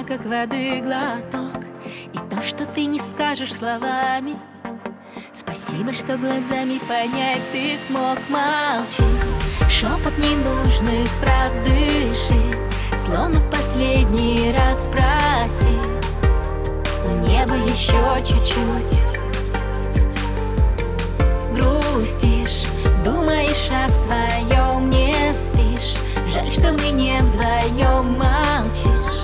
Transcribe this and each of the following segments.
как воды глоток, и то, что ты не скажешь словами. Спасибо, что глазами понять ты смог. Молчи, шепот ненужных фраз дыши, словно в последний раз спроси у неба еще чуть-чуть. Грустишь, думаешь о своем, не спишь. Жаль, что мы не вдвоем. Молчишь,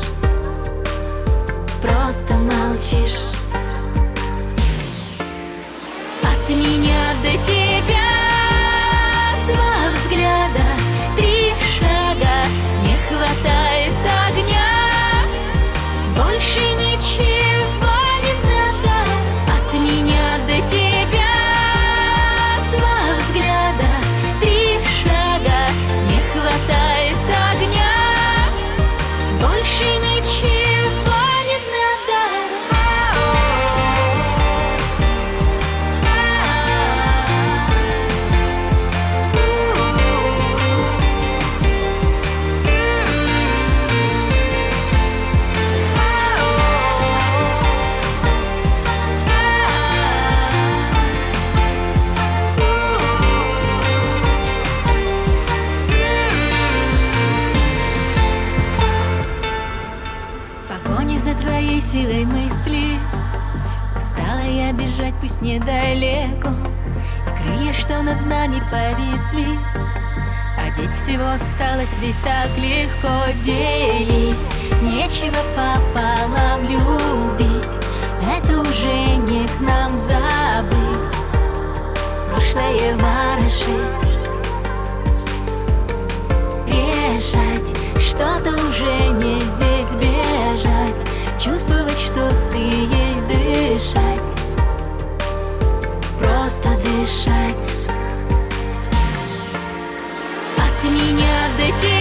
просто молчишь. От меня до тебя два взгляда, три шага, не хватает огня, больше ничего не надо. От меня до тебя два взгляда, три шага, не хватает огня, больше ничего не надо. За твоей силой мысли устала я бежать, пусть недалеко, и крылья, что над нами повисли, одеть всего осталось, ведь так легко. Делить нечего пополам, любить это уже не к нам. Забыть прошлое, ворошить, решать что-то уже не здесь, бежать, чувствовать, что ты есть, дышать, просто дышать. От меня до тебя